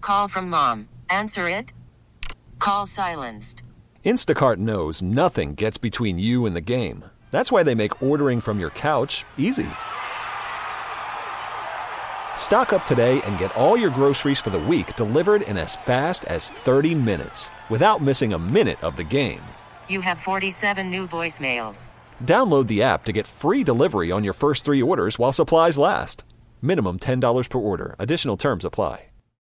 call from mom. Answer it. Call silenced. Instacart knows nothing gets between you and the game. That's why they make ordering from your couch easy. Stock up today and get all your groceries for the week delivered in as fast as 30 minutes without missing a minute of the game. You have 47 new voicemails. Download the app to get free delivery on your first 3 orders while supplies last. Minimum $10 per order. Additional terms apply.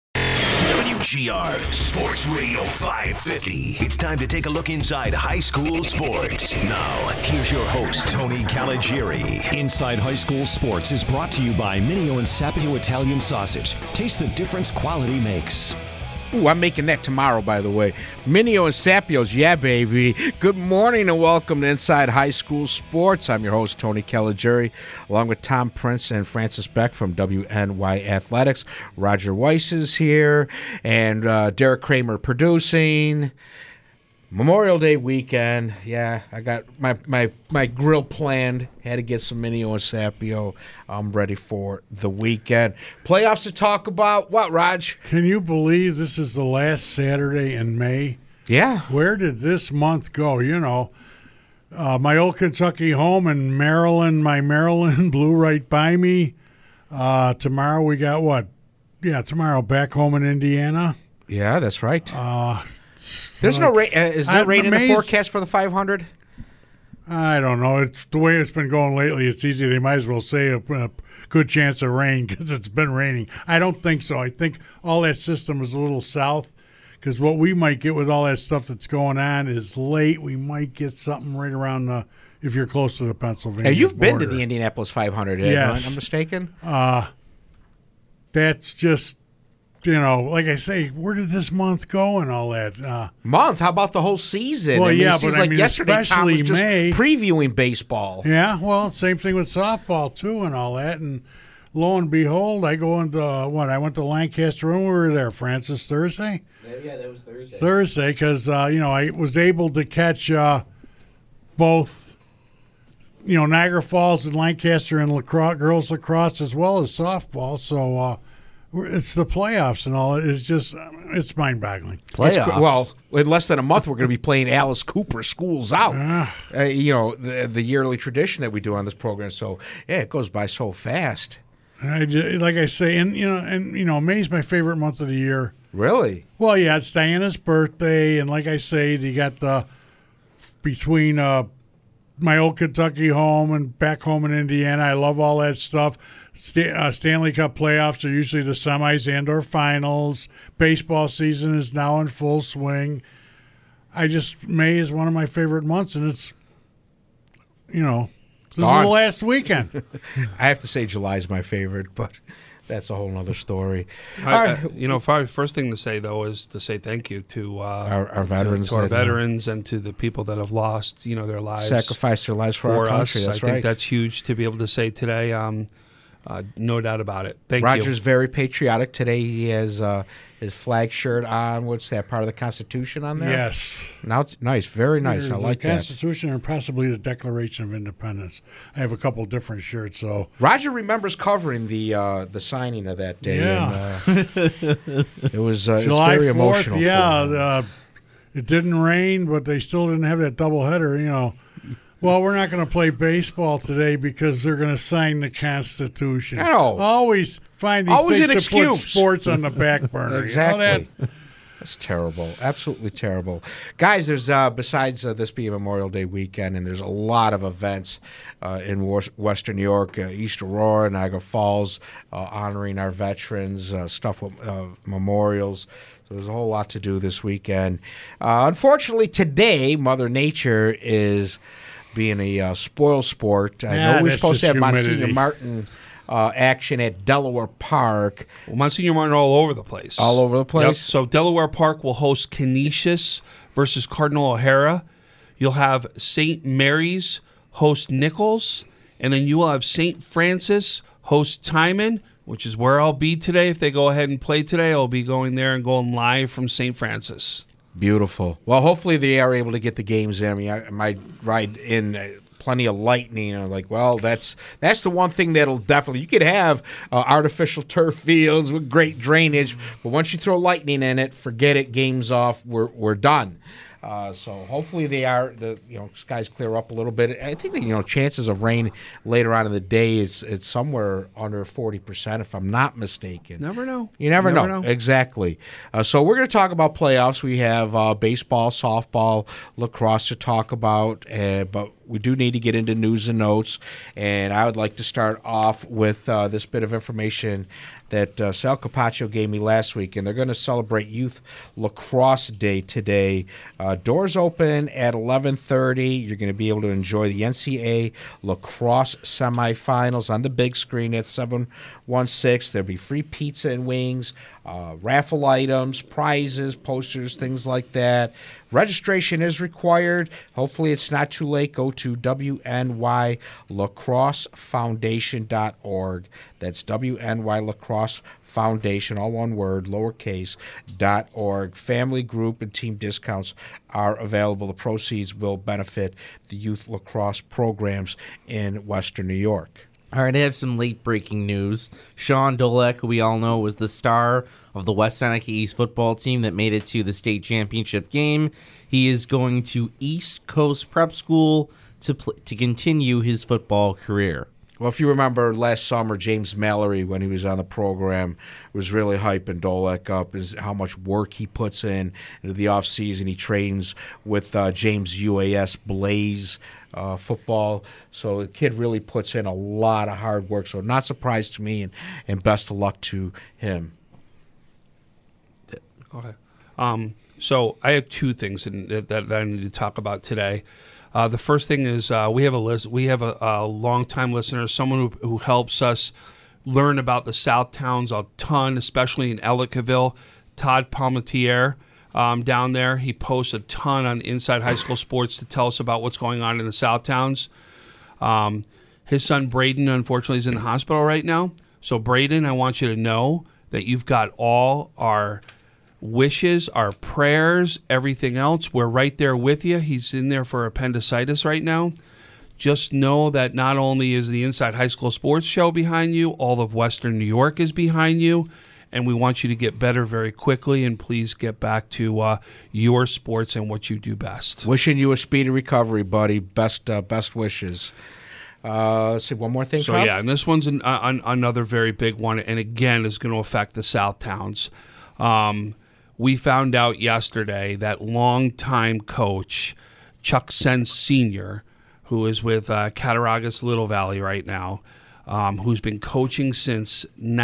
WGR Sports Radio 550. It's time to take a look inside high school sports. Now, here's your host, Tony Caligiuri. Inside High School Sports is brought to you by Mineo and Sapio Italian Sausage. Taste the difference quality makes. Ooh, I'm making that tomorrow, by the way. Mineo and Sapio's, yeah, baby. Good morning and welcome to Inside High School Sports. I'm your host, Tony Caligiuri, along with Tom Prince and Francis Beck from WNY Athletics. Roger Weiss is here, and Derek Kramer producing. Memorial Day weekend, yeah, I got my grill planned. Had to get some Mineo and Sapio. I'm ready for the weekend. Playoffs to talk about. What, Raj? Can you believe this is the last Saturday in May? Yeah. Where did this month go? You know, my old Kentucky home in Maryland, my Maryland blew right by me. Tomorrow we got what? Yeah, tomorrow back home in Indiana. Yeah, that's right. There's no rain. Is there rain in the forecast for the 500? I don't know. It's the way it's been going lately. It's easy. They might as well say a good chance of rain because it's been raining. I don't think so. I think all that system is a little south because what we might get with all that stuff that's going on is late. We might get something right around if you're close to the Pennsylvania Hey, you've border. been to the Indianapolis 500, yes. I'm mistaken? That's just, you know, like I say, where did this month go and all that? Month? How about the whole season? Well, it seems like yesterday Tom was just May. previewing baseball. Yeah, well, same thing with softball, too, and all that. And lo and behold, I go into, I went to Lancaster when we were there, Francis, Thursday? Yeah, that was Thursday. Thursday, because, I was able to catch both, Niagara Falls and Lancaster and girls lacrosse as well as softball. So, it's the playoffs and all. It's just, it's mind-boggling. Playoffs? Well, in less than a month, we're going to be playing Alice Cooper Schools Out. The yearly tradition that we do on this program. So, yeah, it goes by so fast. Like I say, May's my favorite month of the year. Really? Well, yeah, it's Diana's birthday, and like I say, you got between my old Kentucky home and back home in Indiana. I love all that stuff. Stanley Cup playoffs are usually the semis and/or finals. Baseball season is now in full swing. May is one of my favorite months, and it's, this is the last weekend. I have to say July is my favorite, but that's a whole other story. First thing to say, though, is to say thank you to our veterans, to our veterans, and to the people that have lost, their lives, sacrificed their lives for our country. Us. I think that's huge to be able to say today. No doubt about it. Thank you. Roger's very patriotic today. He has his flag shirt on. What's that, part of the Constitution on there? Yes. Now it's nice, very nice. I like that. The Constitution and possibly the Declaration of Independence. I have a couple different shirts. So Roger remembers covering the signing of that day. Yeah. And, it was July very 4th, emotional. Yeah. It didn't rain, but they still didn't have that doubleheader. Well, we're not going to play baseball today because they're going to sign the Constitution. No. Always finding things to put sports on the back burner. Exactly. That's terrible. Absolutely terrible. Guys, there's besides this being Memorial Day weekend, and there's a lot of events in Western New York, East Aurora, Niagara Falls, honoring our veterans, stuff with memorials. So there's a whole lot to do this weekend. Unfortunately, today, Mother Nature is being a spoil sport. I know we're supposed to have Monsignor Martin action at Delaware Park. Well, Monsignor Martin all over the place. All over the place? Yep. So Delaware Park will host Canisius versus Cardinal O'Hara. You'll have St. Mary's host Nichols. And then you will have St. Francis host Timon, which is where I'll be today. If they go ahead and play today, I'll be going there and going live from St. Francis. Beautiful. Well, hopefully they are able to get the games in. I mean, I might ride in plenty of lightning. And like, well, that's the one thing that'll definitely. You could have artificial turf fields with great drainage, but once you throw lightning in it, forget it. Game's off. We're done. So hopefully the skies clear up a little bit. I think that chances of rain later on in the day it's somewhere under 40% if I'm not mistaken. Never know. You never know. Exactly. So we're going to talk about playoffs. We have baseball, softball, lacrosse to talk about, but we do need to get into news and notes. And I would like to start off with this bit of information that Sal Capaccio gave me last week, and they're going to celebrate Youth Lacrosse Day today. Doors open at 11:30. You're going to be able to enjoy the NCAA lacrosse semifinals on the big screen at 716. There'll be free pizza and wings, raffle items, prizes, posters, things like that. Registration is required. Hopefully it's not too late. Go to WNYLacrosseFoundation.org. That's WNY Lacrosse Foundation, all one word, lowercase, .org. Family, group, and team discounts are available. The proceeds will benefit the youth lacrosse programs in Western New York. All right, I have some late-breaking news. Sean Dolek, who we all know was the star of the West Seneca East football team that made it to the state championship game, he is going to East Coast Prep School to continue his football career. Well, if you remember last summer, James Mallory, when he was on the program, was really hyping Dolek up, is how much work he puts into the offseason. He trains with James UAS Blaze football. So the kid really puts in a lot of hard work. So not surprised to me, and best of luck to him. Okay. So I have two things that I need to talk about today. The first thing is we have a longtime listener, someone who helps us learn about the South Towns a ton, especially in Ellicottville. Todd Palmetier down there. He posts a ton on Inside High School Sports to tell us about what's going on in the South Towns. His son Braden, unfortunately, is in the hospital right now. So Braden, I want you to know that you've got all our wishes, our prayers, everything else. We're right there with you. He's in there for appendicitis right now. Just know that not only is the Inside High School Sports show behind you, all of Western New York is behind you, and we want you to get better very quickly, and please get back to your sports and what you do best. Wishing you a speedy recovery, buddy. Best wishes. Let's see, one more thing, So, Tom? yeah, and this one's another very big one, and again is going to affect the South Towns. We found out yesterday that longtime coach Chuck Sen Sr., who is with Cattaraugus Little Valley right now, who's been coaching since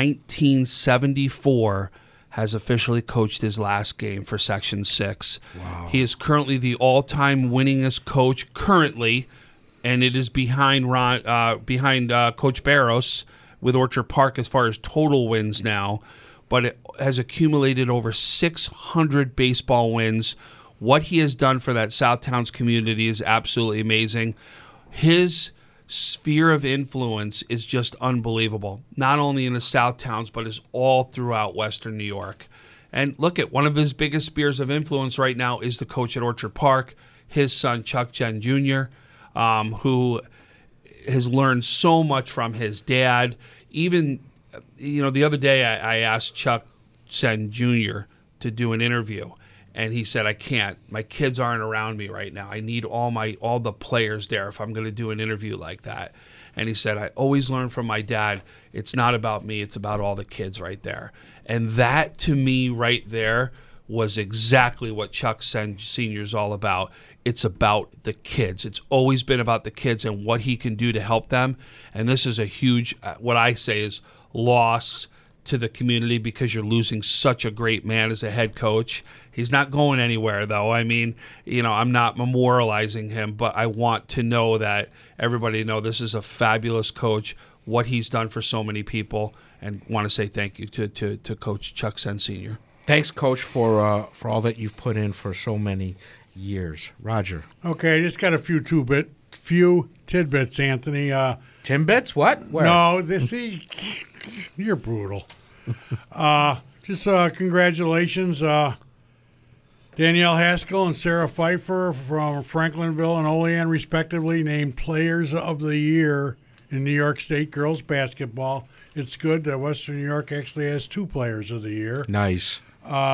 1974, has officially coached his last game for Section 6. Wow. He is currently the all-time winningest coach currently, and it is behind Coach Barros with Orchard Park as far as total wins now, but it has accumulated over 600 baseball wins. What he has done for that South Towns community is absolutely amazing. His sphere of influence is just unbelievable, not only in the South Towns, but is all throughout Western New York. And look at one of his biggest spheres of influence right now is the coach at Orchard Park, his son Chuck Jen Jr., who has learned so much from his dad. Even, the other day I asked Chuck Sen Jr. to do an interview, and he said, I can't. My kids aren't around me right now. I need all the players there if I'm going to do an interview like that. And he said, I always learn from my dad. It's not about me. It's about all the kids right there. And that, to me, right there, was exactly what Chuck Sen Sr. is all about. It's about the kids. It's always been about the kids and what he can do to help them. And this is a huge, what I say is, loss to the community because you're losing such a great man as a head coach. He's not going anywhere, though. I mean, I'm not memorializing him, but I want to know that everybody know this is a fabulous coach, what he's done for so many people, and want to say thank you to Coach Chuck Sen Sr. Thanks, Coach, for all that you've put in for so many years. Roger. Okay, I just got a few tidbits, Anthony. Timbits? What? Where? No, you're brutal. Just congratulations. Danielle Haskell and Sarah Pfeiffer from Franklinville and Olean, respectively, named Players of the Year in New York State girls basketball. It's good that Western New York actually has 2 Players of the Year. Nice.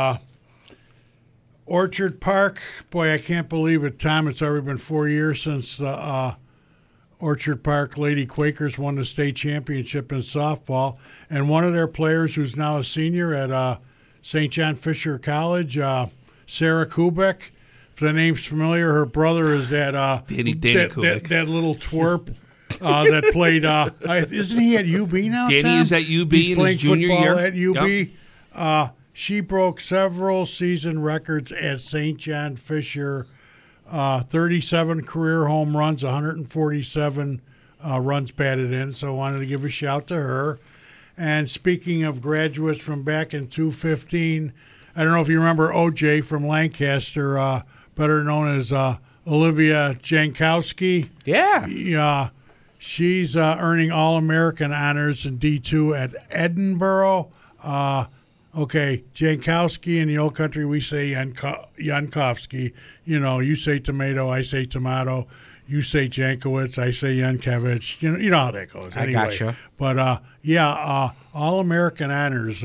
Orchard Park, boy, I can't believe it, Tom. It's already been 4 years since the Orchard Park Lady Quakers won the state championship in softball. And one of their players, who's now a senior at St. John Fisher College, Sarah Kubek. If the name's familiar, her brother is that Danny Kubek. that little twerp that played. Isn't he at UB now? Danny Tom? is at UB He's in his junior football year. at UB. She broke several season records at St. John Fisher. 37 career home runs, 147 runs batted in. So I wanted to give a shout to her. And speaking of graduates from back in 2015, I don't know if you remember OJ from Lancaster, better known as Olivia Jankowski. Yeah. She's earning All-American honors in D2 at Edinburgh. Okay, Jankowski in the old country, we say Jankowski. You know, you say tomato, I say tomato. You say Jankowicz, I say Yankevich. You know how that goes. Anyway, I gotcha. But, All-American honors.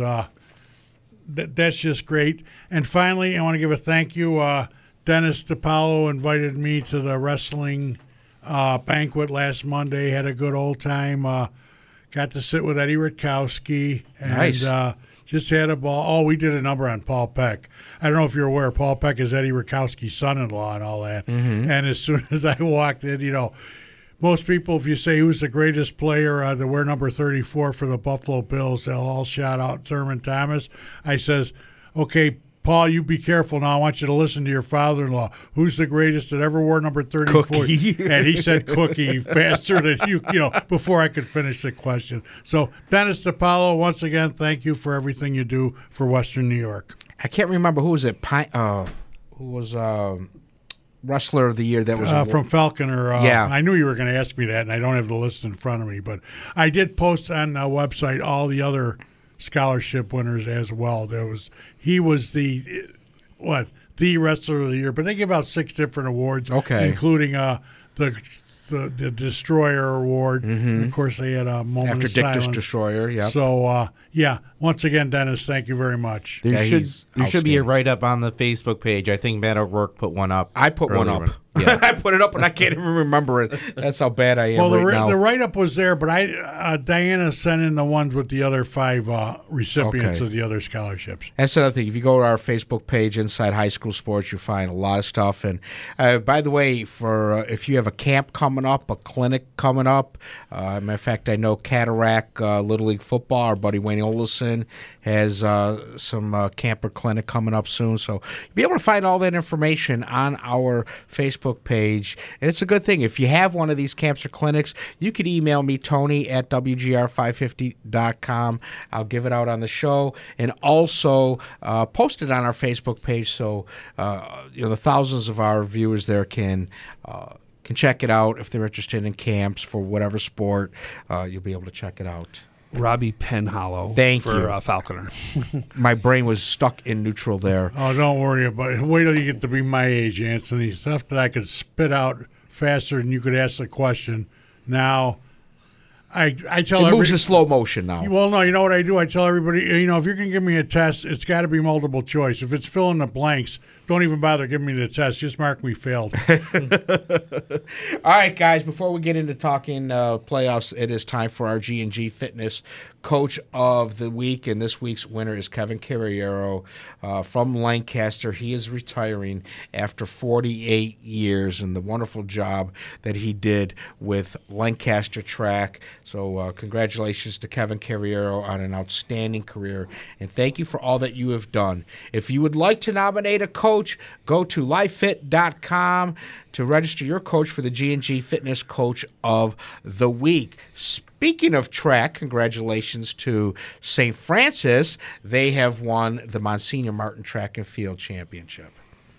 That's just great. And finally, I want to give a thank you. Dennis DiPaolo invited me to the wrestling banquet last Monday. Had a good old time. Got to sit with Eddie Rutkowski. And, Nice. Just had a ball. Oh, we did a number on Paul Peck. I don't know if you're aware, Paul Peck is Eddie Rutkowski's son-in-law and all that. Mm-hmm. And as soon as I walked in, most people, if you say who's the greatest player to wear number 34 for the Buffalo Bills, they'll all shout out Thurman Thomas. I says, okay, Paul, you be careful now. I want you to listen to your father-in-law. Who's the greatest that ever wore number 34? Cookie. And he said Cookie faster than before I could finish the question. So, Dennis DiPaolo, once again, thank you for everything you do for Western New York. I can't remember who was it. Who was Wrestler of the Year? That was from Falconer. Yeah. I knew you were going to ask me that, and I don't have the list in front of me. But I did post on the website all the other scholarship winners as well. He was the Wrestler of the Year, but they give out 6 different awards, including the Destroyer Award. Mm-hmm. And of course, they had a moment after of Dick silence. Destroyer. Yeah. So once again, Dennis, thank you very much. There should be a write-up on the Facebook page. I think Matt O'Rourke put one up. I put one up. Yeah. I put it up, and I can't even remember it. That's how bad I am now. The write-up was there, but Diana sent in the ones with the other 5 recipients of the other scholarships. That's another thing. If you go to our Facebook page, Inside High School Sports, you'll find a lot of stuff. And by the way, for if you have a camp coming up, a clinic coming up, matter of fact, I know Cataract Little League Football, our buddy Wayne Olison has some camper clinic coming up soon. So you'll be able to find all that information on our Facebook page. And it's a good thing. If you have one of these camps or clinics, you could email me, Tony, at WGR550.com. I'll give it out on the show and also post it on our Facebook page so the thousands of our viewers there can check it out if they're interested in camps for whatever sport. You'll be able to check it out. Robbie Penhollow for Falconer. My brain was stuck in neutral there. Oh, don't worry about it. Wait till you get to be my age, Anthony. Stuff that I could spit out faster than you could ask the question. Now, I tell it moves in slow motion now. Well, no, you know what I do? I tell everybody, if you're going to give me a test, it's got to be multiple choice. If it's fill in the blanks, don't even bother giving me the test. Just mark me failed. All right, guys, before we get into talking playoffs, it is time for our G&G Fitness Coach of the Week, and this week's winner is Kevin Carriero from Lancaster. He is retiring after 48 years and the wonderful job that he did with Lancaster Track. So congratulations to Kevin Carriero on an outstanding career, and thank you for all that you have done. If you would like to nominate a coach, go to lifefit.com to register your coach for the G&G Fitness Coach of the Week. Speaking of track, congratulations to St. Francis. They have won the Monsignor Martin Track and Field Championship.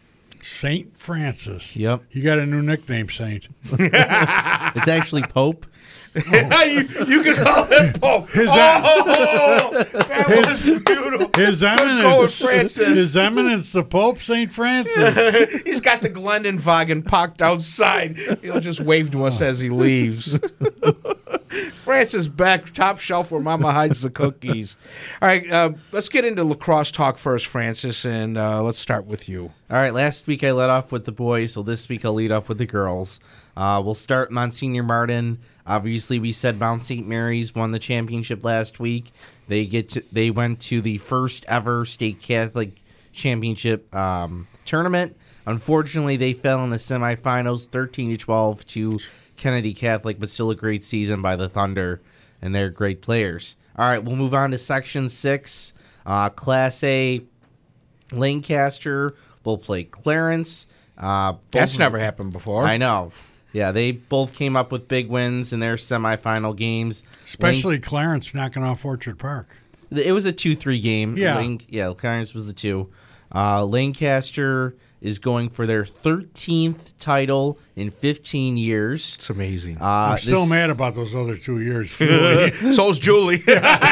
St. Francis. Yep. You got a new nickname, Saint. It's actually Pope. you can call it Pope. That was beautiful. His Going Eminence, Francis. His Eminence, the Pope, St. Francis. He's got the Glendenwagen parked outside. He'll just wave to us as he leaves. Francis back, top shelf where Mama hides the cookies. All right, let's get into lacrosse talk first, Francis, and let's start with you. All right, last week I led off with the boys, so this week I'll lead off with the girls. We'll start Monsignor Martin. Obviously, we said Mount St. Mary's won the championship last week. They went to the first ever state Catholic championship tournament. Unfortunately, they fell in the semifinals, 13-12 to Kennedy Catholic, but still a great season by the Thunder, and they're great players. All right, we'll move on to Section 6. Class A, Lancaster will play Clarence. That's never happened before. I know. Yeah, they both came up with big wins in their semifinal games. Especially Clarence knocking off Orchard Park. It was a 2-3 game. Yeah. Clarence was the 2. Lancaster is going for their 13th title in 15 years. It's amazing. I'm still mad about those other 2 years. So's Julie.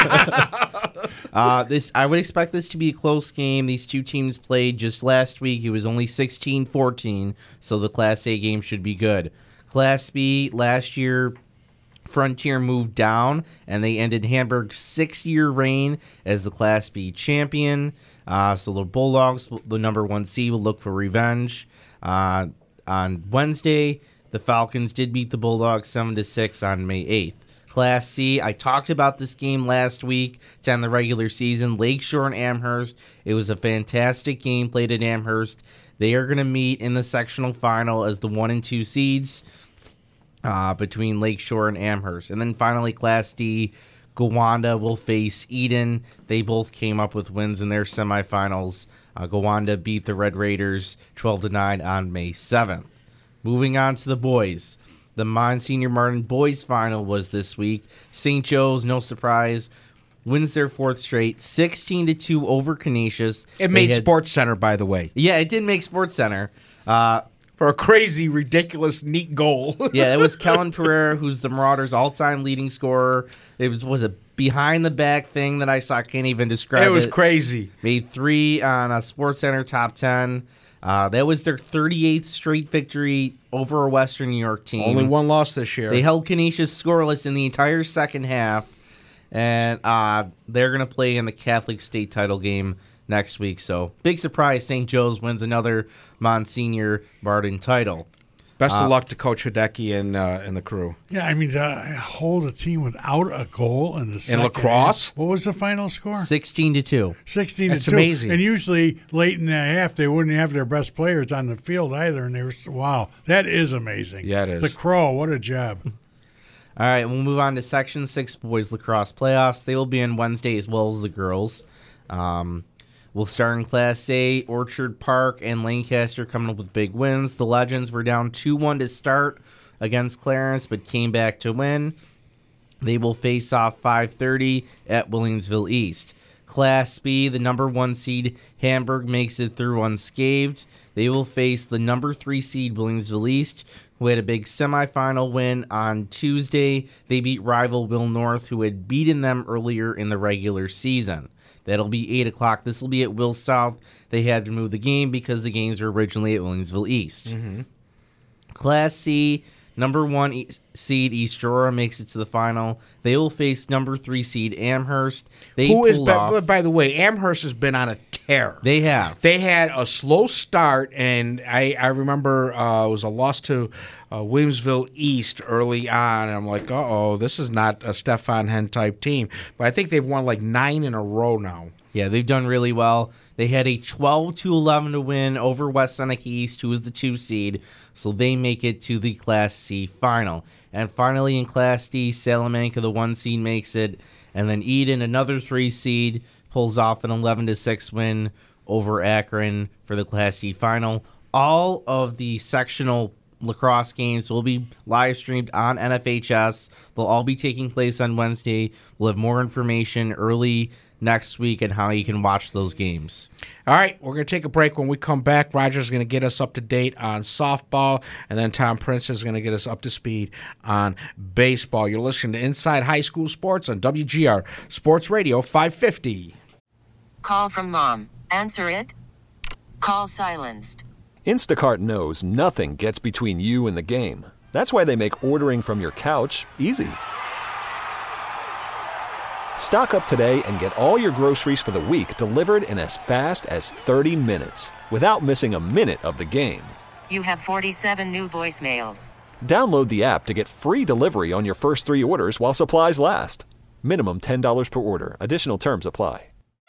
I would expect this to be a close game. These two teams played just last week. It was only 16-14, so the Class A game should be good. Class B, last year, Frontier moved down, and they ended Hamburg's 6-year reign as the Class B champion. So the Bulldogs, the number 1 seed, will look for revenge. On Wednesday, the Falcons did beat the Bulldogs 7-6 on May 8th. Class C, I talked about this game last week to end the regular season. Lakeshore and Amherst. It was a fantastic game played at Amherst. They are going to meet in the sectional final as the 1 and 2 seeds between Lakeshore and Amherst. And then finally, Class D, Gowanda will face Eden. They both came up with wins in their semifinals. Gowanda beat the Red Raiders 12-9 on May 7th. Moving on to the boys. The Monsignor Martin boys final was this week. St. Joe's, no surprise, wins their 4th straight, 16-2 over Canisius. It made Sports Center, by the way. Yeah, it did make Sports Center. For a crazy, ridiculous, neat goal. Yeah, it was Kellen Pereira, who's the Marauders' all-time leading scorer. It was a behind-the-back thing that I saw. I can't even describe it. It was crazy. Made 3 on a Sports Center top 10. That was their 38th straight victory over a Western New York team. Only one loss this year. They held Canisius scoreless in the entire second half, and they're going to play in the Catholic state title game next week. So, big surprise, St. Joe's wins another Monsignor Martin title. Best of luck to Coach Hideki and the crew. Yeah, I mean, hold a team without a goal in the second lacrosse? half. What was the final score? 16-2. 16-2. That's amazing. And usually late in the half, they wouldn't have their best players on the field either. And they were, wow, that is amazing. Yeah, it is. The Crow, what a job. All right, we'll move on to Section 6 boys lacrosse playoffs. They will be on Wednesday as well as the girls. We'll start in Class A. Orchard Park and Lancaster coming up with big wins. The Legends were down 2-1 to start against Clarence, but came back to win. They will face off 5:30 at Williamsville East. Class B, the number 1 seed Hamburg makes it through unscathed. They will face the number 3 seed Williamsville East, who had a big semifinal win on Tuesday. They beat rival Will North, who had beaten them earlier in the regular season. That'll be 8 o'clock. This will be at Will South. They had to move the game because the games were originally at Williamsville East. Mm-hmm. Class C, number 1 seed East Aurora makes it to the final. They will face number 3 seed Amherst. By the way, Amherst has been on a tear. They have. They had a slow start, and I remember it was a loss to Williamsville East early on, and I'm like, this is not a Stefan Hen type team. But I think they've won like 9 in a row now. Yeah, they've done really well. They had a 12-11 win over West Seneca East, who is the 2 seed, so they make it to the Class C final. And finally in Class D, Salamanca, the 1 seed, makes it, and then Eden, another 3 seed, pulls off an 11-6 win over Akron for the Class D final. All of the sectional lacrosse games will be live streamed on NFHS. They'll all be taking place on Wednesday. We'll have more information early next week and how you can watch those games. All right, we're going to take a break. When we come back, Roger's going to get us up to date on softball, and then Tom Prince is going to get us up to speed on baseball. You're listening to Inside High School Sports on WGR Sports Radio 550. Call from mom. Answer it. Call silenced. Instacart knows nothing gets between you and the game. That's why they make ordering from your couch easy. Stock up today and get all your groceries for the week delivered in as fast as 30 minutes without missing a minute of the game. You have 47 new voicemails. Download the app to get free delivery on your first 3 orders while supplies last. Minimum $10 per order. Additional terms apply.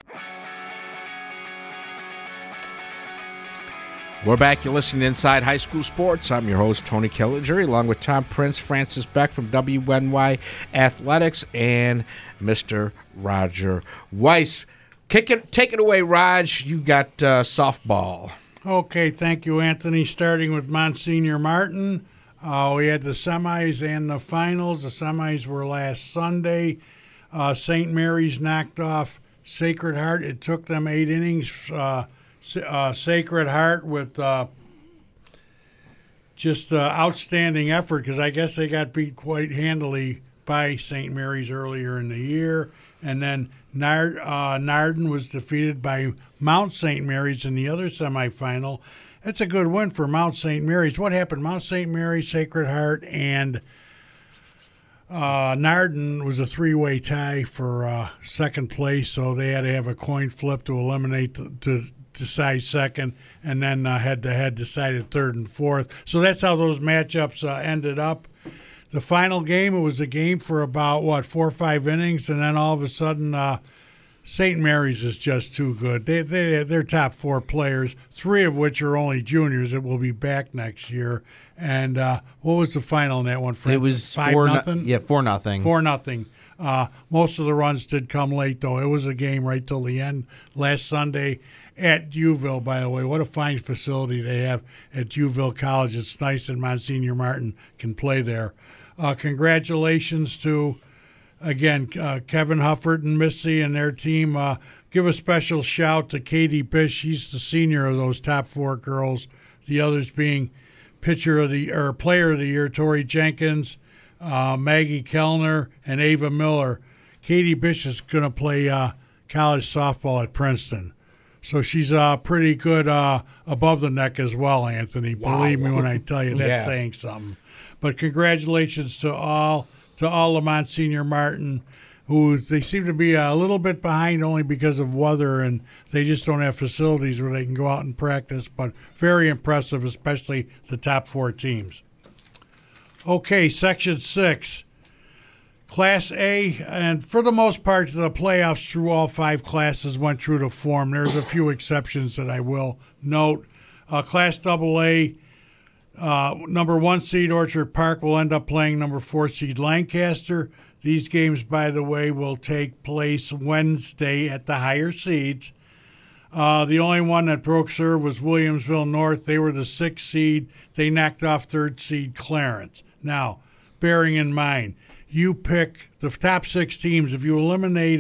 We're back. You're listening to Inside High School Sports. I'm your host, Tony Kelliger, along with Tom Prince, Francis Beck from WNY Athletics, and Mr. Roger Weiss. Take it away, Raj. You got softball. Okay, thank you, Anthony. Starting with Monsignor Martin. We had the semis and the finals. The semis were last Sunday. St. Mary's knocked off Sacred Heart. It took them 8 innings. Sacred Heart with just outstanding effort, because I guess they got beat quite handily by St. Mary's earlier in the year. And then Narden was defeated by Mount St. Mary's in the other semifinal. That's a good win for Mount St. Mary's. What happened? Mount St. Mary's, Sacred Heart, and Narden was a 3-way tie for second place, so they had to have a coin flip to eliminate to decide second, and then head-to-head decided third and fourth. So that's how those matchups ended up. The final game, it was a game for about, 4 or 5 innings, and then all of a sudden St. Mary's is just too good. They're top 4 players, 3 of which are only juniors that will be back next year. And what was the final in that one, Francis? It was 5-0? Yeah, 4-0. 4-0. Most of the runs did come late, though. It was a game right till the end last Sunday at Uville, by the way. What a fine facility they have at Uville College. It's nice that Monsignor Martin can play there. Congratulations to, again, Kevin Hufford and Missy and their team. Give a special shout to Katie Bish. She's the senior of those top 4 girls. The others being Player of the Year, Tori Jenkins, Maggie Kellner, and Ava Miller. Katie Bish is going to play college softball at Princeton. So she's pretty good above the neck as well, Anthony. Wow. Believe me when I tell you that's saying something. But congratulations to all of Monsignor Martin, who they seem to be a little bit behind only because of weather, and they just don't have facilities where they can go out and practice. But very impressive, especially the top 4 teams. Okay, Section 6. Class A, and for the most part, the playoffs through all 5 classes went true to form. There's a few exceptions that I will note. Class AA, number 1 seed Orchard Park will end up playing number 4 seed Lancaster. These games, by the way, will take place Wednesday at the higher seeds. The only one that broke serve was Williamsville North. They were the 6th seed. They knocked off 3rd seed Clarence. Now, bearing in mind, you pick the top 6 teams. If you eliminate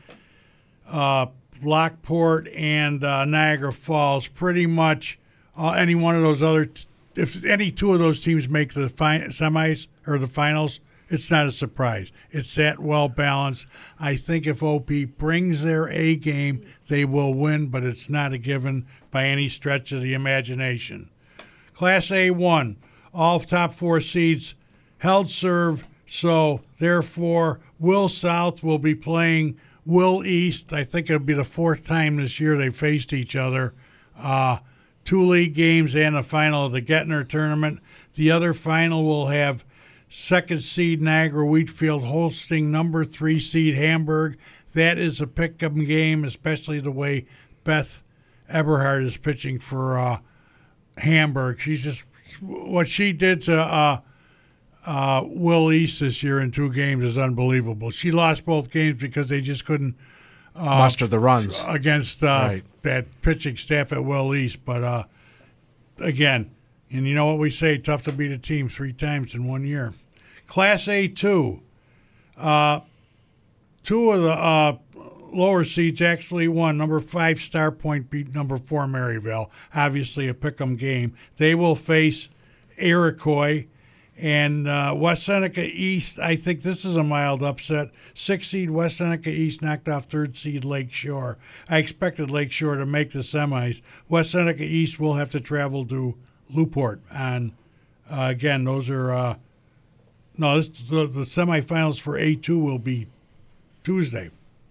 Lockport and Niagara Falls, pretty much any one of those other if any 2 of those teams make the semis or the finals, it's not a surprise. It's that well balanced. I think if OP brings their A game, they will win, but it's not a given by any stretch of the imagination. Class A1, all top 4 seeds held serve. So, therefore, Will South will be playing Will East. I think it'll be the 4th time this year they faced each other. 2 league games and a final of the Gettner tournament. The other final will have 2nd seed Niagara Wheatfield hosting number 3 seed Hamburg. That is a pick-em game, especially the way Beth Eberhard is pitching for Hamburg. She's just what she did to Will East this year in 2 games is unbelievable. She lost both games because they just couldn't muster the runs against that pitching staff at Will East. But again, and you know what we say, tough to beat a team 3 times in 1 year. Class A2, 2 of the lower seeds actually won. Number 5 Star Point beat number 4 Maryville. Obviously a pick'em game. They will face Iroquois. And West Seneca East, I think this is a mild upset. 6 seed West Seneca East knocked off 3rd seed Lake Shore. I expected Lake Shore to make the semis. West Seneca East will have to travel to Newport. And again, those are the semifinals for A2 will be Tuesday.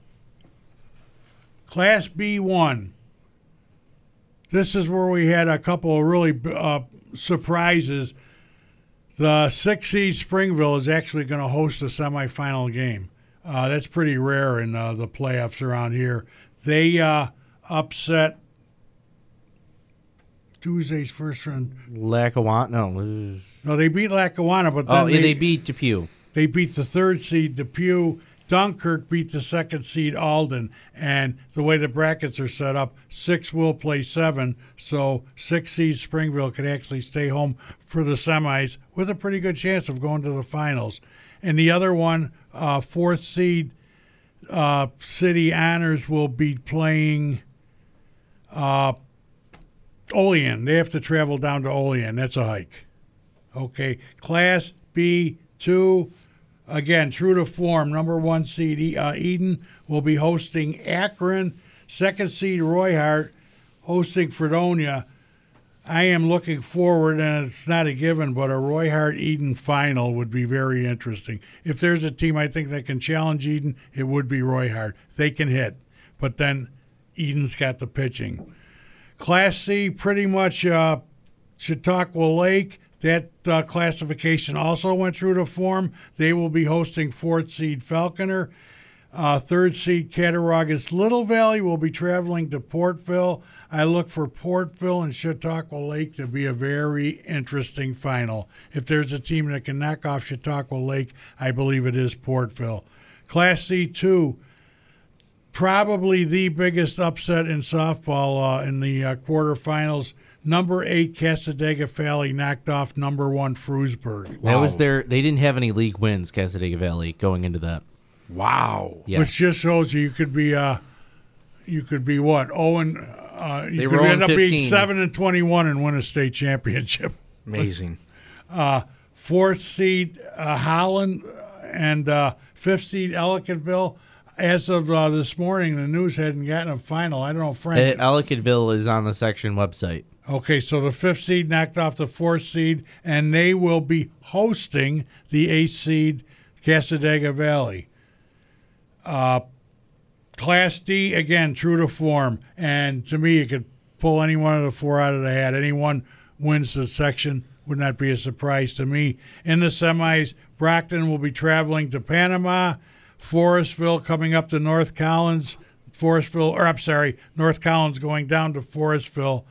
Class B1. This is where we had a couple of really surprises. The 6 seed Springville is actually going to host a semifinal game. That's pretty rare in the playoffs around here. They upset Tuesday's first round. Lackawanna? No, they beat Lackawanna, but then they beat Depew. They beat the 3rd seed Depew. Dunkirk beat the 2nd seed Alden. And the way the brackets are set up, 6 will play 7. So 6 seed Springville could actually stay home for the semis with a pretty good chance of going to the finals. And the other one, 4th seed City Honors will be playing Olean. They have to travel down to Olean. That's a hike. Okay, Class B2. Again, true to form, number 1 seed Eden will be hosting Akron. 2nd seed Roy Hart hosting Fredonia. I am looking forward, and it's not a given, but a Roy Hart Eden final would be very interesting. If there's a team I think that can challenge Eden, it would be Roy Hart. They can hit, but then Eden's got the pitching. Class C, pretty much Chautauqua Lake. That classification also went through to form. They will be hosting 4th seed Falconer. 3rd seed Cattaraugus Little Valley will be traveling to Portville. I look for Portville and Chautauqua Lake to be a very interesting final. If there's a team that can knock off Chautauqua Lake, I believe it is Portville. Class C2, probably the biggest upset in softball in the quarterfinals. Number 8 Cassadaga Valley knocked off number 1 Frewsburg. That was they didn't have any league wins, Cassadaga Valley, going into that. Wow. Yeah. Which just shows you could be what? You could end up 15. being 7-21 and win a state championship. Amazing. 4th seed Holland and 5th seed Ellicottville. As of this morning, the news hadn't gotten a final. I don't know, Frank. Ellicottville is on the section website. Okay, so the 5th seed knocked off the 4th seed, and they will be hosting the 8th seed Cassadaga Valley. Class D, again, true to form. And to me, you could pull any one of the 4 out of the hat. Anyone wins the section would not be a surprise to me. In the semis, Brockton will be traveling to Panama. Forestville coming up to North Collins. North Collins going down to Forestville.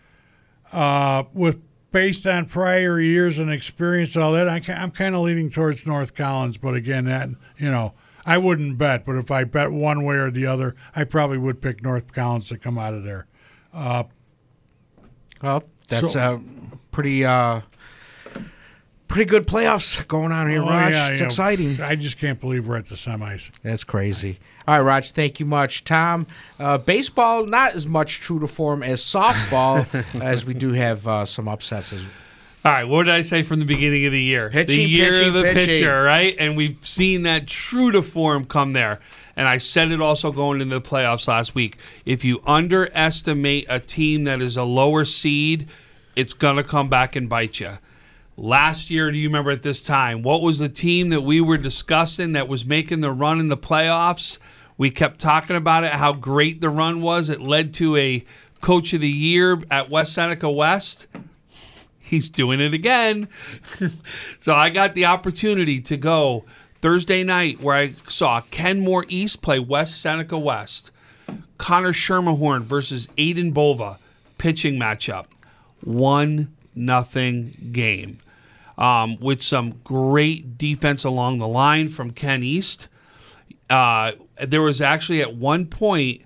Based on prior years and experience, all that, I'm kind of leaning towards North Collins. But again, I wouldn't bet. But if I bet one way or the other, I probably would pick North Collins to come out of there. Well, that's pretty good playoffs going on here, Raj. Yeah, it's exciting. I just can't believe we're at the semis. That's crazy. All right, Raj, thank you much. Tom, baseball, not as much true to form as softball, as we do have some upsets. All right, what did I say from the beginning of the year? Pitching, the year pitching, of the pitching. pitcher, right? And we've seen that true to form come there. And I said it also going into the playoffs last week. If you underestimate a team that is a lower seed, it's going to come back and bite you. Last year, do you remember at this time, what was the team that we were discussing that was making the run in the playoffs? We kept talking about it, how great the run was. It led to a Coach of the Year at West Seneca West. He's doing it again. So I got the opportunity to go Thursday night where I saw Kenmore East play West Seneca West. Connor Schermerhorn versus Aiden Bova. Pitching matchup. 1-0 game. With some great defense along the line from Ken East. There was actually at one point,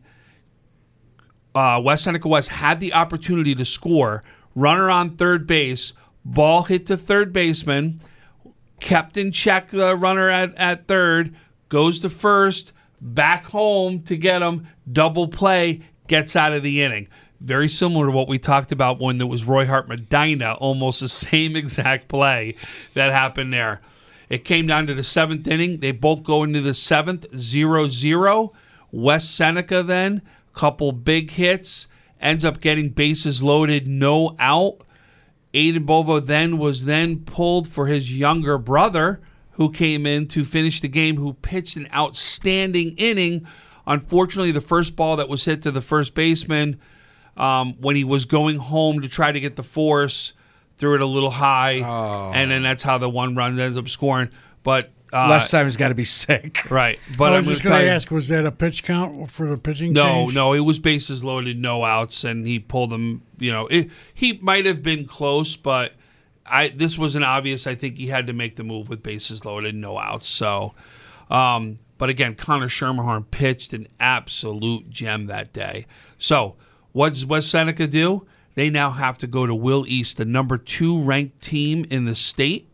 West Seneca West had the opportunity to score. Runner on third base, ball hit to third baseman, kept in check the runner at third, goes to first, back home to get him, double play, gets out of the inning. Very similar to what we talked about when there was Roy Hart Medina, almost the same exact play that happened there. It came down to the 7th inning. They both go into the 7th, 0-0. West Seneca then, couple big hits, ends up getting bases loaded, no out. Aiden Bovo then was pulled for his younger brother, who came in to finish the game, who pitched an outstanding inning. Unfortunately, the first ball that was hit to the first baseman when he was going home to try to get the force, threw it a little high, and then that's how the one run ends up scoring. But last time he's got to be sick. Right. But I was just going to ask, was that a pitch count for the pitching change? No, it was bases loaded, no outs, and he pulled them. He might have been close, but this was an obvious. I think he had to make the move with bases loaded, no outs. So, but again, Connor Schermerhorn pitched an absolute gem that day. So, what does West Seneca do? They now have to go to Will East, the number 2 ranked team in the state,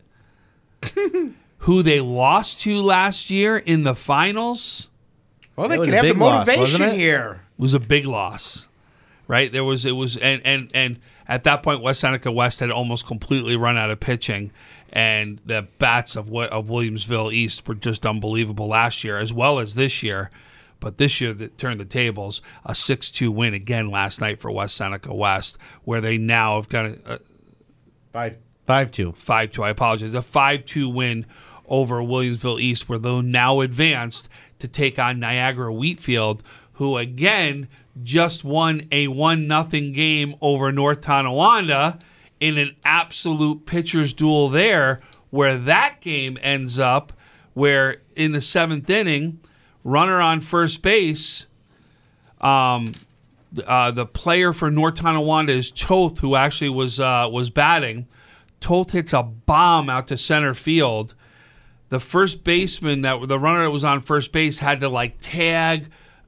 who they lost to last year in the finals. Well, they could have the motivation here. It was a big loss, right? And at that point, West Seneca West had almost completely run out of pitching, and the bats of Williamsville East were just unbelievable last year as well as this year. But this year, they turned the tables. A 6-2 win again last night for West Seneca West, where they now have got a 5-2. 5-2, I apologize. A 5-2 win over Williamsville East, where they're now advanced to take on Niagara Wheatfield, who again just won a 1-0 game over North Tonawanda in an absolute pitcher's duel there, where that game ends up where in the 7th inning, runner on first base, the player for North Tonawanda is Toth, who actually was batting. Toth hits a bomb out to center field. The first baseman, the runner that was on first base, had to tag,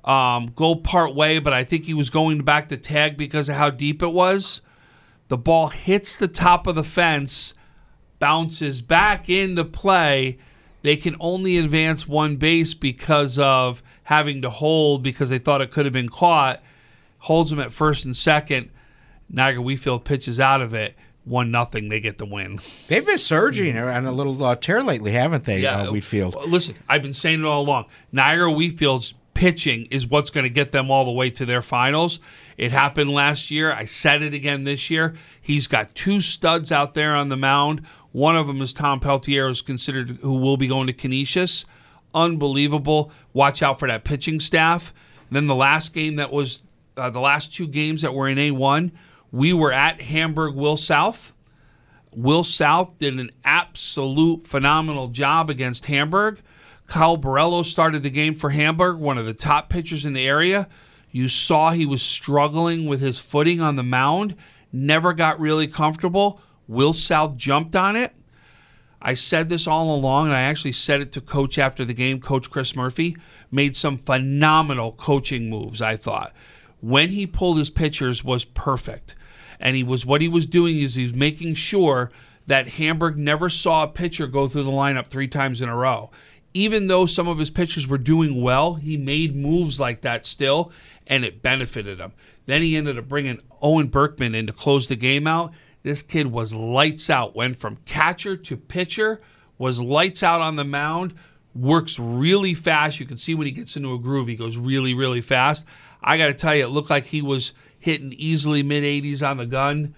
go part way, but I think he was going back to tag because of how deep it was. The ball hits the top of the fence, bounces back into play. They can only advance one base because of having to hold, because they thought it could have been caught. Holds them at first and second. Niagara Wheatfield pitches out of it. 1-0. They get the win. They've been surging on a little tear lately, haven't they, Wheatfield? Listen, I've been saying it all along. Niagara Wheatfield's pitching is what's going to get them all the way to their finals. It happened last year. I said it again this year. He's got 2 studs out there on the mound. One of them is Tom Peltier, who's considered, who will be going to Canisius. Unbelievable. Watch out for that pitching staff. And then the last game that was, the last 2 games that were in A1, we were at Hamburg Will South. Will South did an absolute phenomenal job against Hamburg. Kyle Borello started the game for Hamburg, one of the top pitchers in the area. You saw he was struggling with his footing on the mound, never got really comfortable. Will South jumped on it. I said this all along, and I actually said it to Coach after the game. Coach Chris Murphy made some phenomenal coaching moves, I thought. When he pulled his pitchers was perfect. And what he was doing is he was making sure that Hamburg never saw a pitcher go through the lineup 3 times in a row. Even though some of his pitchers were doing well, he made moves like that still, and it benefited him. Then he ended up bringing Owen Berkman in to close the game out. This kid was lights out, went from catcher to pitcher, was lights out on the mound, works really fast. You can see when he gets into a groove, he goes really, really fast. I got to tell you, it looked like he was hitting easily mid-80s on the gun.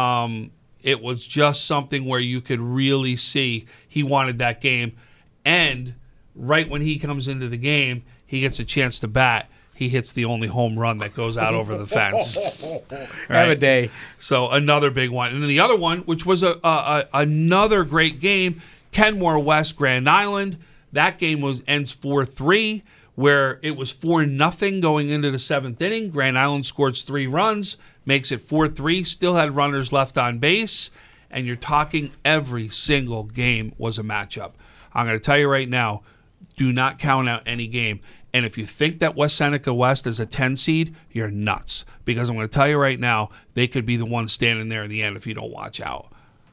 It was just something where you could really see he wanted that game. And right when he comes into the game, he gets a chance to bat. He hits the only home run that goes out over the fence. Right? Have a day. So another big one. And then the other one, which was another great game, Kenmore West Grand Island. That game ends 4-3, where it was 4-0 going into the 7th inning. Grand Island scores 3 runs, makes it 4-3, still had runners left on base. And you're talking every single game was a matchup. I'm going to tell you right now, do not count out any game. And if you think that West Seneca West is a 10 seed, you're nuts. Because I'm going to tell you right now, they could be the one standing there in the end if you don't watch out.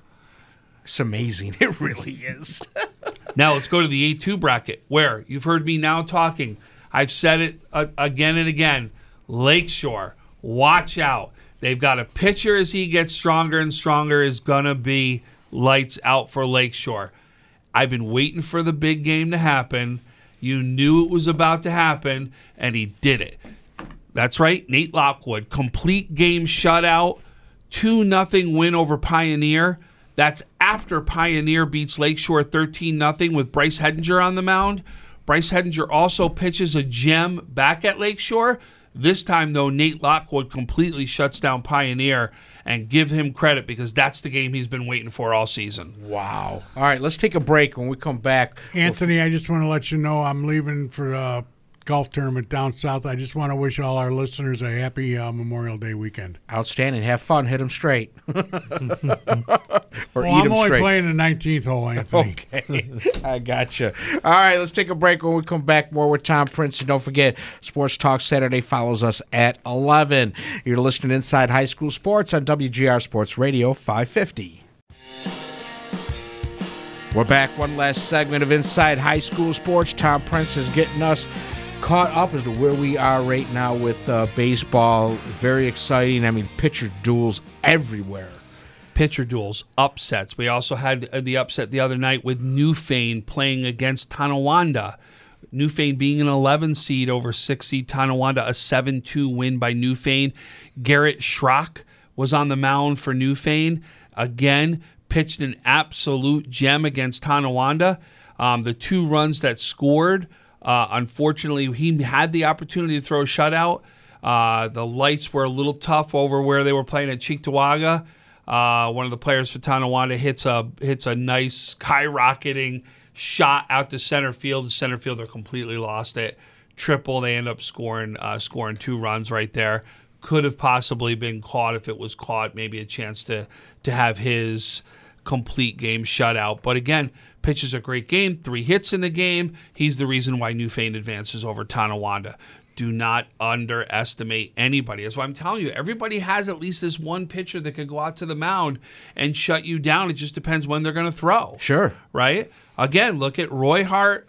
It's amazing. It really is. Now let's go to the A2 bracket, where you've heard me now talking I've said it again and again. Lakeshore, watch out. They've got a pitcher as he gets stronger and stronger is going to be lights out for Lakeshore. I've been waiting for the big game to happen. You knew it was about to happen, and he did it. That's right, Nate Lockwood. Complete game shutout, 2-0 win over Pioneer. That's after Pioneer beats Lakeshore 13-0 with Bryce Hedinger on the mound. Bryce Hedinger also pitches a gem back at Lakeshore. This time, though, Nate Lockwood completely shuts down Pioneer, and give him credit because that's the game he's been waiting for all season. Wow. All right, let's take a break. When we come back, Anthony, I just want to let you know I'm leaving for a golf tournament down south. I just want to wish all our listeners a happy Memorial Day weekend. Outstanding. Have fun. Hit them straight. Or I'm only playing the 19th hole, Anthony. Okay. I gotcha. All right, let's take a break. When we come back, more with Tom Prince. And don't forget, Sports Talk Saturday follows us at 11. You're listening to Inside High School Sports on WGR Sports Radio 550. We're back. One last segment of Inside High School Sports. Tom Prince is getting us caught up as to where we are right now with baseball. Very exciting. I mean, pitcher duels everywhere. Pitcher duels, upsets. We also had the upset the other night with Newfane playing against Tonawanda. Newfane being an 11 seed over 6 seed Tonawanda, a 7-2 win by Newfane. Garrett Schrock was on the mound for Newfane. Again, pitched an absolute gem against Tonawanda. The 2 runs that scored, unfortunately, he had the opportunity to throw a shutout. The lights were a little tough over where they were playing at Cheektowaga. One of the players for Tonawanda hits a nice skyrocketing shot out to center field. The center fielder completely lost it. Triple. They end up scoring 2 runs right there. Could have possibly been caught if it was caught. Maybe a chance to have his complete game shutout. But again, pitches a great game. 3 hits in the game. He's the reason why Newfane advances over Tonawanda. Do not underestimate anybody. That's why I'm telling you, everybody has at least this one pitcher that could go out to the mound and shut you down. It just depends when they're going to throw. Sure. Right? Again, look at Roy Hart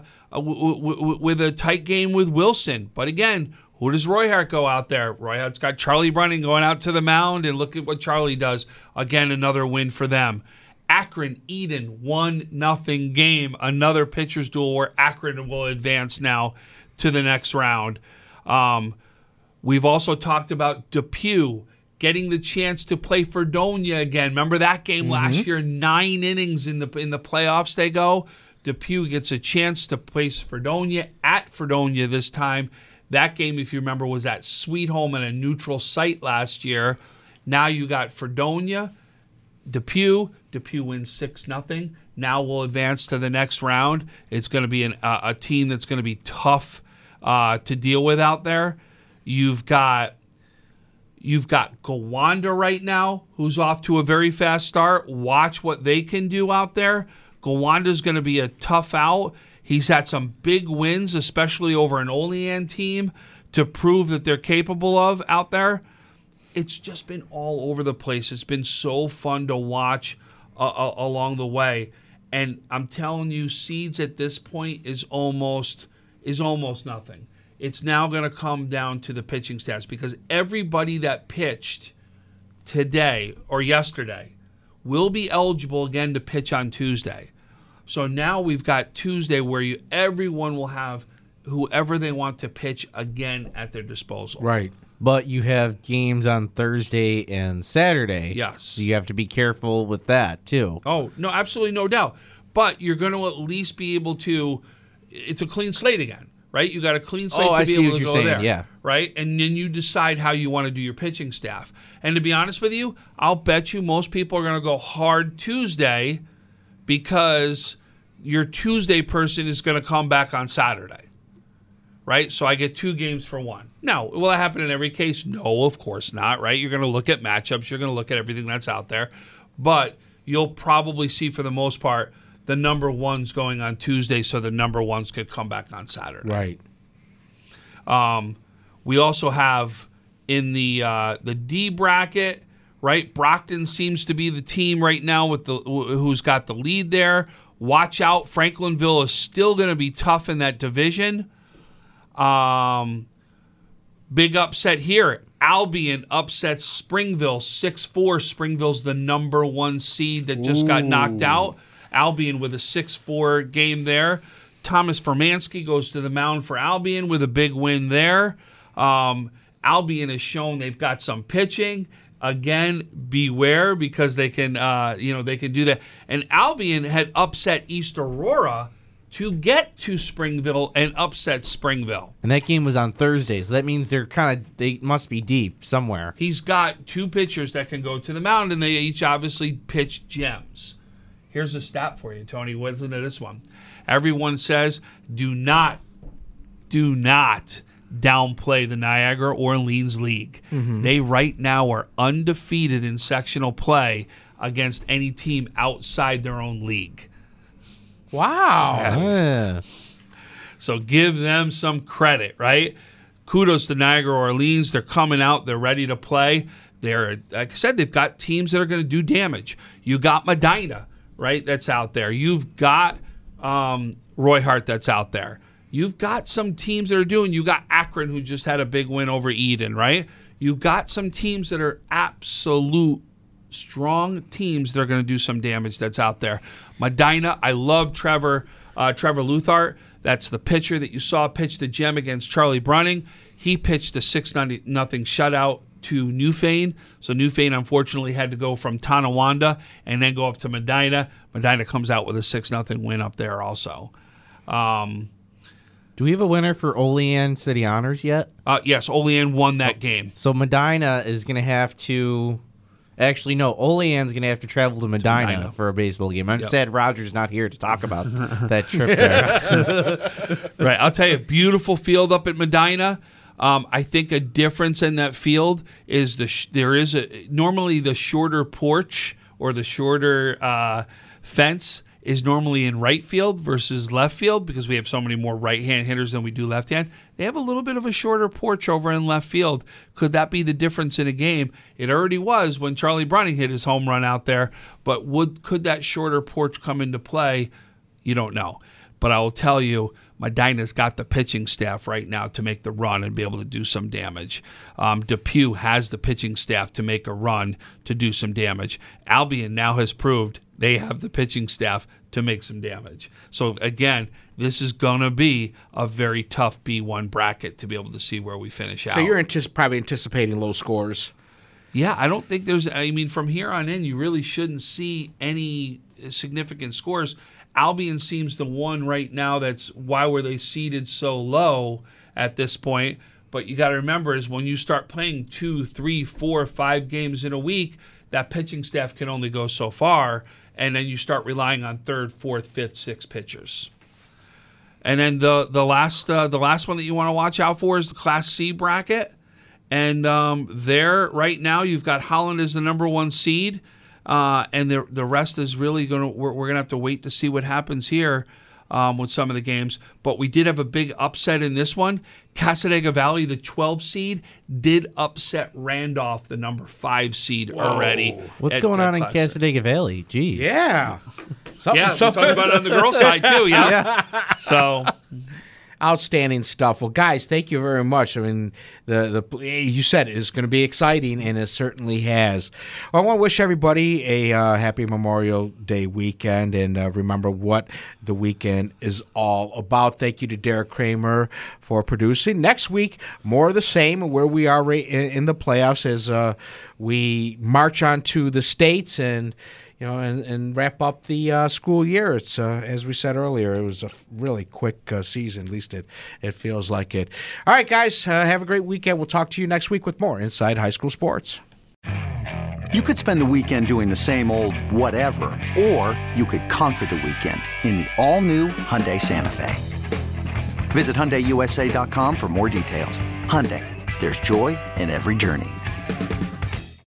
with a tight game with Wilson. But again, who does Roy Hart go out there? Roy Hart's got Charlie Brunning going out to the mound, and look at what Charlie does. Again, another win for them. Akron, Eden, 1-0 game. Another pitcher's duel where Akron will advance now to the next round. We've also talked about Depew getting the chance to play Fredonia again. Remember that game last year? 9 innings in the playoffs they go. Depew gets a chance to place Fredonia at Fredonia this time. That game, if you remember, was at Sweet Home and a neutral site last year. Now you got Fredonia, Depew. Depew wins 6-0. Now we'll advance to the next round. It's going to be a team that's going to be tough to deal with out there. You've got Gowanda right now, who's off to a very fast start. Watch what they can do out there. Gowanda's going to be a tough out. He's had some big wins, especially over an Olean team, to prove that they're capable of out there. It's just been all over the place. It's been so fun to watch along the way. And I'm telling you, seeds at this point is almost nothing. It's now going to come down to the pitching stats because everybody that pitched today or yesterday will be eligible again to pitch on Tuesday. So now we've got Tuesday where everyone will have whoever they want to pitch again at their disposal. Right. But you have games on Thursday and Saturday. Yes. So you have to be careful with that, too. Oh, no, absolutely no doubt. But you're going to at least be able to – it's a clean slate again, right? You got a clean slate to be able to go there. Yeah. Right? And then you decide how you want to do your pitching staff. And to be honest with you, I'll bet you most people are going to go hard Tuesday because your Tuesday person is going to come back on Saturday. Right? So I get 2 games for 1. Now, will that happen in every case? No, of course not, right? You're going to look at matchups. You're going to look at everything that's out there. But you'll probably see, for the most part, the number 1's going on Tuesday so the number 1's could come back on Saturday. Right. We also have in the D bracket, right? Brockton seems to be the team right now with who's got the lead there. Watch out. Franklinville is still going to be tough in that division. Big upset here. Albion upsets Springville 6-4. Springville's the number 1 seed that just got knocked out. Albion with a 6-4 game there. Thomas Formansky goes to the mound for Albion with a big win there. Albion has shown they've got some pitching. Again, beware because they can, they can do that. And Albion had upset East Aurora to get to Springville and upset Springville. And that game was on Thursday, so that means they must be deep somewhere. He's got 2 pitchers that can go to the mound, and they each obviously pitch gems. Here's a stat for you, Tony. Listen to this one. Everyone says do not downplay the Niagara Orleans League. Mm-hmm. They right now are undefeated in sectional play against any team outside their own league. Wow. Yeah. So give them some credit, right? Kudos to Niagara Orleans. They're coming out. They're ready to play. They're, like I said, they've got teams that are going to do damage. You got Medina, right, that's out there. You've got Roy Hart that's out there. You've got some teams that are doing. You got Akron, who just had a big win over Eden, right? You've got some teams that are absolute strong teams that are going to do some damage that's out there. Medina, I love Trevor Luthart. That's the pitcher that you saw pitch the gem against Charlie Brunning. He pitched a 6-0 shutout to Newfane. So Newfane, unfortunately, had to go from Tonawanda and then go up to Medina. Medina comes out with a 6-0 win up there also. Do we have a winner for Olean City Honors yet? Yes, Olean won that game. So Medina is going to have to... Actually, no, Olean's going to have to travel to Medina for a baseball game. I'm sad Roger's not here to talk about that trip there. Right, I'll tell you, beautiful field up at Medina. I think a difference in that field is normally the shorter porch or the shorter fence is normally in right field versus left field because we have so many more right-hand hitters than we do left-hand. They have a little bit of a shorter porch over in left field. Could that be the difference in a game? It already was when Charlie Brunning hit his home run out there, but could that shorter porch come into play? You don't know. But I will tell you, Medina's got the pitching staff right now to make the run and be able to do some damage. Depew has the pitching staff to make a run to do some damage. Albion now has proved they have the pitching staff to make some damage. So, again, this is going to be a very tough B1 bracket to be able to see where we finish out. So you're probably anticipating low scores. Yeah, I don't think from here on in, you really shouldn't see any significant scores. Albion seems the one right now that's why were they seeded so low at this point. But you got to remember is when you start playing 2, 3, 4, 5 games in a week, that pitching staff can only go so far. And then you start relying on 3rd, 4th, 5th, 6th pitchers. And then the last one that you want to watch out for is the Class C bracket. And there right now you've got Holland as the number 1 seed. And the rest is really we're going to have to wait to see what happens here with some of the games. But we did have a big upset in this one. Cassadaga Valley, the 12 seed, did upset Randolph, the number 5 seed already. What's going on in Cassadaga Valley? Jeez. Yeah. Something about it on the girls' side, too, yeah. So... Outstanding stuff. Well, guys, thank you very much. I mean, you said it is going to be exciting, and it certainly has. Well, I want to wish everybody a happy Memorial Day weekend, and remember what the weekend is all about. Thank you to Derek Kramer for producing. Next week, more of the same, where we are in the playoffs as we march on to the states and and wrap up the school year. It's as we said earlier, it was a really quick season. At least it feels like it. All right, guys, have a great weekend. We'll talk to you next week with more Inside High School Sports. You could spend the weekend doing the same old whatever, or you could conquer the weekend in the all-new Hyundai Santa Fe. Visit HyundaiUSA.com for more details. Hyundai, there's joy in every journey.